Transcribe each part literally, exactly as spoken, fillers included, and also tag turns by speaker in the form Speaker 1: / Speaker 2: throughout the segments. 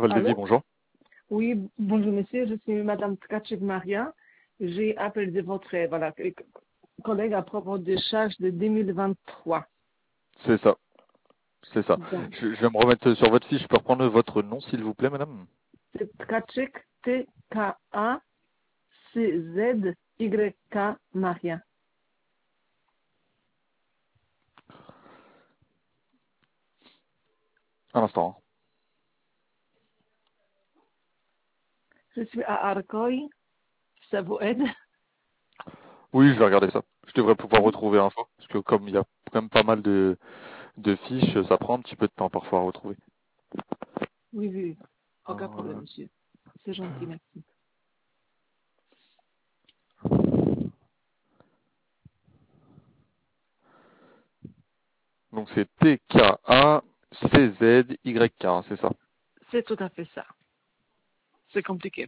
Speaker 1: Val de Vie,
Speaker 2: Allô?
Speaker 1: bonjour.
Speaker 2: Oui, bonjour monsieur, je suis Madame Tkachik Maria. J'ai appelé votre voilà, collègue à propos des charges de deux mille vingt-trois.
Speaker 1: C'est ça, c'est ça.
Speaker 2: Donc,
Speaker 1: Je, je vais me remettre sur votre fiche. Je peux reprendre votre nom, s'il vous plaît, madame?
Speaker 2: c'est Tkachik, T K A C Z Y K Maria.
Speaker 1: Un instant. hein.
Speaker 2: Je suis à Arcueil, ça vous aide?
Speaker 1: Oui, je vais regarder ça. Je devrais pouvoir retrouver l'info. Parce que comme il y a quand même pas mal de, de fiches, ça prend un petit peu de temps parfois à retrouver.
Speaker 2: Oui, oui, aucun problème
Speaker 1: Euh,
Speaker 2: monsieur. C'est gentil, merci.
Speaker 1: donc c'est T K A C Z Y K, c'est ça.
Speaker 2: C'est tout à fait ça. C'est compliqué.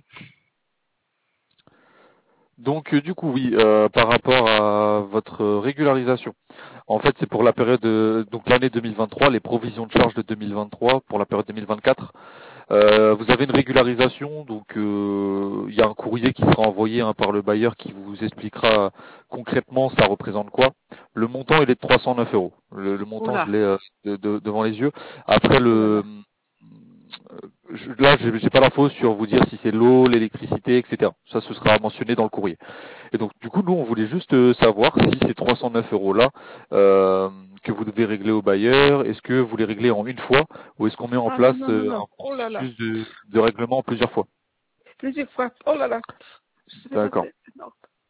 Speaker 1: Donc euh, du coup, oui, euh, par rapport à votre régularisation. En fait, c'est pour la période, euh, donc l'année deux mille vingt-trois, les provisions de charges de deux mille vingt-trois pour la période deux mille vingt-quatre. Euh, vous avez une régularisation, donc euh, il y a un courrier qui sera envoyé hein, par le bailleur qui vous expliquera concrètement ça représente quoi. Le montant il est de trois cent neuf euros. Le, le
Speaker 2: Oh
Speaker 1: montant je
Speaker 2: là,
Speaker 1: l'ai euh, de- de- devant les yeux. Après
Speaker 2: oh là
Speaker 1: le
Speaker 2: là.
Speaker 1: je- là j'ai j'ai pas l'info sur vous dire si c'est l'eau, l'électricité, et cetera. Ça ce sera mentionné dans le courrier. Et donc du coup nous on voulait juste euh, savoir si ces trois cent neuf euros là euh, que vous devez régler au bailleur, est-ce que vous les réglez en une fois ou est-ce qu'on met en
Speaker 2: Ah non,
Speaker 1: place
Speaker 2: non, non,
Speaker 1: euh,
Speaker 2: non.
Speaker 1: un
Speaker 2: Oh là là.
Speaker 1: processus de, de règlement en plusieurs fois?
Speaker 2: Plusieurs fois. Oh là là. Je vais
Speaker 1: D'accord.
Speaker 2: passer. Non.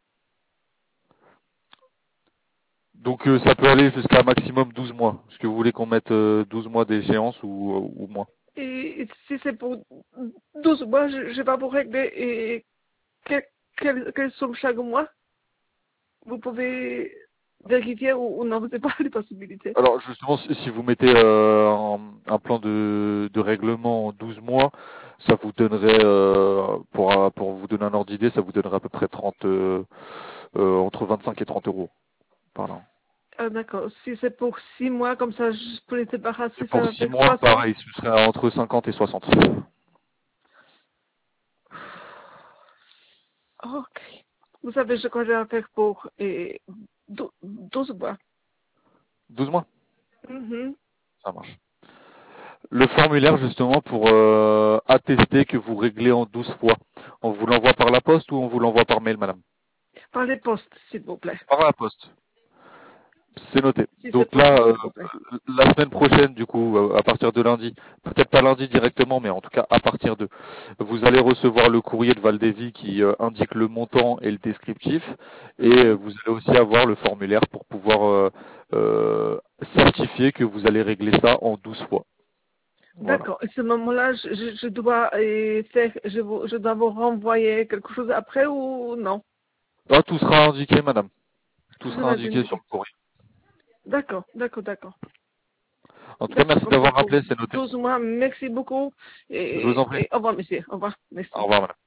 Speaker 1: Donc euh, ça peut aller jusqu'à un maximum douze mois. Est-ce que vous voulez qu'on mette euh, douze mois d'échéance ou, ou moins?
Speaker 2: Et si c'est pour douze mois, je ne vais pas vous régler. Et quelle, quelle, quelle somme chaque mois? Vous pouvez vérifier ou, ou non, vous n'avez pas les possibilités.
Speaker 1: Alors justement, si si vous mettez euh, un, un plan de, de règlement en douze mois, ça vous donnerait, euh, pour, un- pour vous donner un ordre d'idée, ça vous donnerait à peu près trente, euh, euh, entre vingt-cinq et trente euros par an.
Speaker 2: Ah, d'accord. Si c'est pour six mois, comme ça, je peux les
Speaker 1: Et
Speaker 2: débarrasser, ça
Speaker 1: pour
Speaker 2: va
Speaker 1: six
Speaker 2: faire
Speaker 1: mois,
Speaker 2: trois cents.
Speaker 1: pareil, ce serait entre cinquante et soixante.
Speaker 2: Ok. Vous savez ce que je vais faire pour et, dou- douze mois.
Speaker 1: douze mois,
Speaker 2: Mhm.
Speaker 1: ça marche. Le formulaire justement pour euh, attester que vous réglez en douze fois, on vous l'envoie par la poste ou on vous l'envoie par mail, madame?
Speaker 2: Par les postes, s'il vous plaît.
Speaker 1: Par la poste. C'est noté.
Speaker 2: Si c'est
Speaker 1: Donc là,
Speaker 2: possible,
Speaker 1: euh,
Speaker 2: s'il vous plaît.
Speaker 1: la semaine prochaine, du coup, euh, à partir de lundi, peut-être pas lundi directement, mais en tout cas à partir de, vous allez recevoir le courrier de Valdévie qui euh, indique le montant et le descriptif, et euh,
Speaker 2: Mhm.
Speaker 1: vous allez aussi avoir le formulaire pour pouvoir euh, euh, certifier que vous allez régler ça en douze fois. Voilà.
Speaker 2: D'accord. À ce moment-là, je, je, je dois euh, faire, je, vous- je dois vous renvoyer quelque chose après ou non?
Speaker 1: Ah, tout sera indiqué, madame. Tout
Speaker 2: Tout
Speaker 1: sera
Speaker 2: sera
Speaker 1: indiqué sur
Speaker 2: indiqué.
Speaker 1: le courrier.
Speaker 2: D'accord, d'accord, d'accord.
Speaker 1: En tout cas,
Speaker 2: D'accord,
Speaker 1: merci
Speaker 2: comme ça
Speaker 1: d'avoir
Speaker 2: pour
Speaker 1: rappelé, c'est noté.
Speaker 2: douze mois. Merci beaucoup.
Speaker 1: Je vous en
Speaker 2: Et,
Speaker 1: prie.
Speaker 2: et au revoir, monsieur. Au revoir. Merci.
Speaker 1: Au revoir, madame.